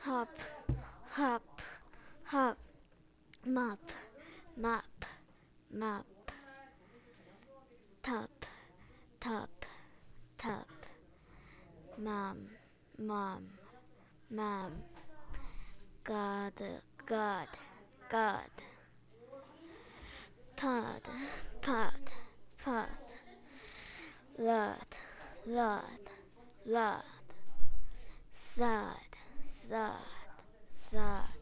hop, hop, hop, mop, mop, mop, top, top, top, mom, mom, mom, God, God, God, pod, pot, pot, lot, lot, lot, sod, sod, sod.